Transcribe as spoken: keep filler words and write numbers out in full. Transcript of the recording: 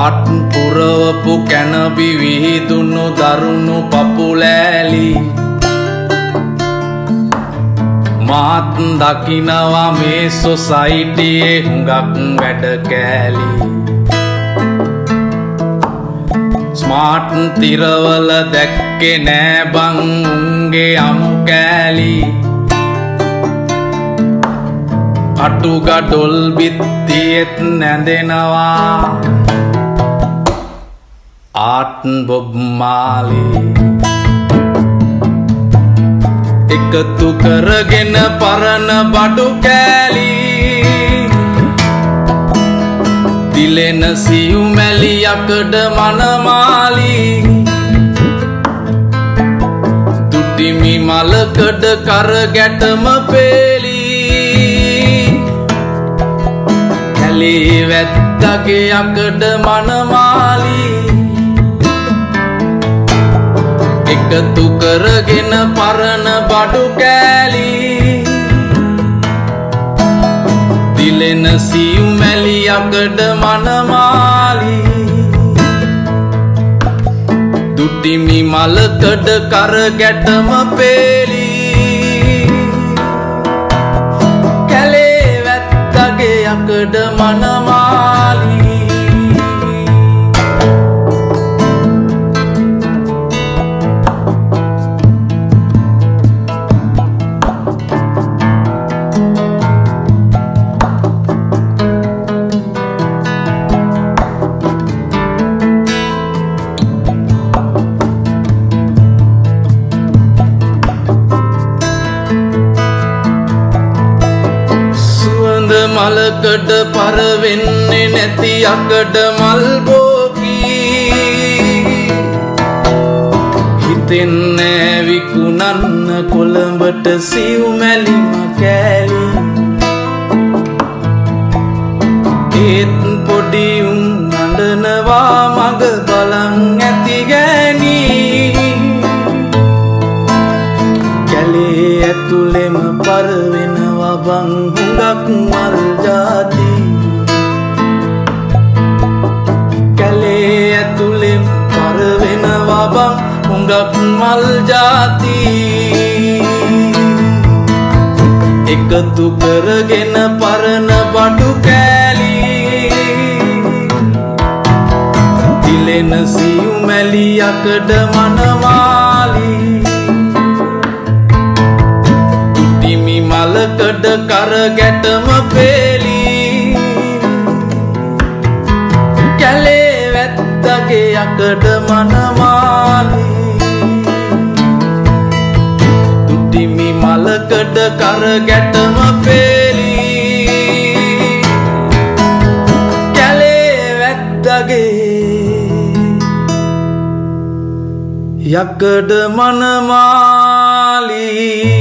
පත් පුරවපු කැනබි විහිදුණු දරුණු පපුලෑලි මාත් දකිනවා මේ සොසයිටියේ හුඟක් වැඩ කෑලි ස්මාර්ට් තිරවල දැක්කේ නෑ බං උන්ගේ අමු කෑලි අටුගඩොල් බිත්තියෙත් නැඳෙනවා ආට් බොබ් මාලි එකතු කරගෙන පරණ බඩු කෑලි දිලෙන සියු මැලි යකඩ මනමාලි දුටිමි මලකඩ කර ගැටම පේලි කැලේ වැත්තගේ යකඩ මනමාලි එකතු කරගෙන පරණ බඩු කෑලි දිලෙන සියු මැලි යකඩ මනමාලි දුටිමි මලකඩ කර ගැටම පේලි කැලේ වැත්තගේ යකඩ මනමාලි මලකඩ පරවෙන්නේ නැති යකඩ මල් බෝකී හිතෙන්නේ විකුණන්න කොළඹට සිව් මැලිම කෑලි ඒත් පොඩි උන් අඬනවා මග බලන් ඇති ගෑණි කැලේ ඇතුළෙම පරවෙනවා බං හුඟක් මල් ජාති කැලේ ඇතුළෙම පරවෙනවා බං හුඟක් මල් ජාති එකතු කරගෙන පරණ බඩු කෑලි දිලෙන සියු මැලි යකඩ මනමාලි දුටිමි මලකඩ කර ගැටම පේලි කැලේ වැත්තගේ යකඩ මනමාලි දුටිමි මලකඩ කර ගැටම පේලි කැලේ වැත්තගේ යකඩ මනමාලි